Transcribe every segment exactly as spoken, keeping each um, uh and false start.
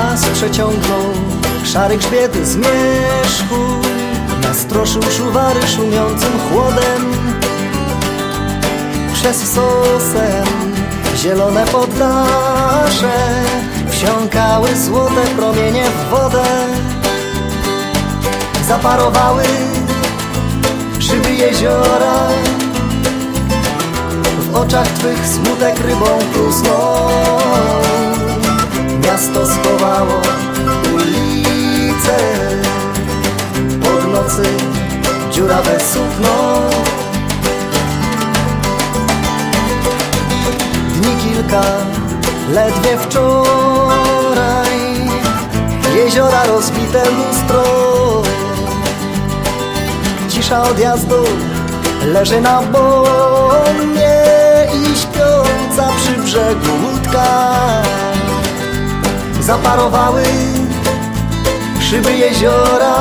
nas przeciągnął szary grzbiet zmierzchu, nastroszył szuwary szumiącym chłodem. Przez sosen zielone poddasze wsiąkały złote promienie w wodę. Zaparowały szyby jeziora, w oczach twych smutek rybą plusnął. Miasto schowało ulice, pod nocy dziurawe sukno. Dni kilka, ledwie wczoraj, jeziora rozbite lustro. Cisza odjazdu leży na bonie i śpiąca przy brzegu łódka. Zaparowały szyby jeziora,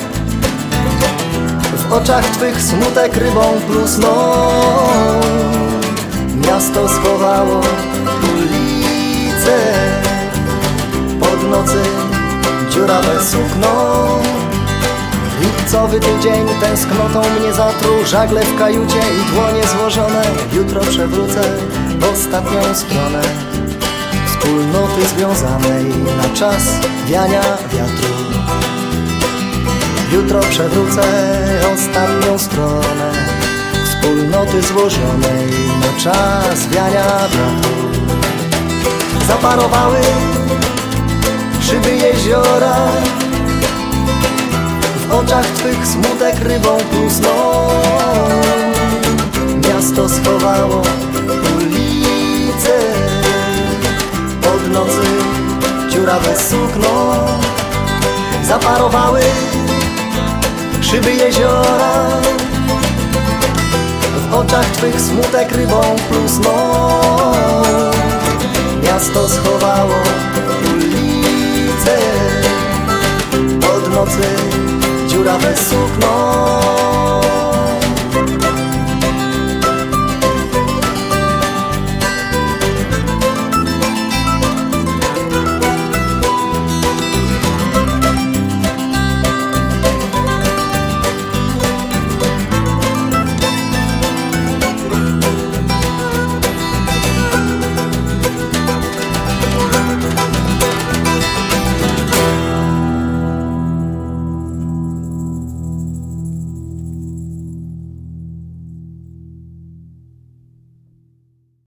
w oczach twych smutek rybą plusnął. Miasto schowało ulice, pod nocy dziurawe sukno. Lipcowy tydzień tęsknotą mnie zatruł, żagle w kajucie i dłonie złożone. Jutro przewrócę ostatnią stronę wspólnoty związanej na czas wiania wiatru. Jutro przewrócę ostatnią stronę wspólnoty złożonej na czas wiania wiatru. Zaparowały szyby jeziora, w oczach twych smutek rybą plusnął. Miasto schowało ulice, pod nocy dziurawe sukno. Zaparowały szyby jeziora, w oczach twych smutek rybą plusnął. Miasto schowało ulice, pod nocy dziurawe sukno.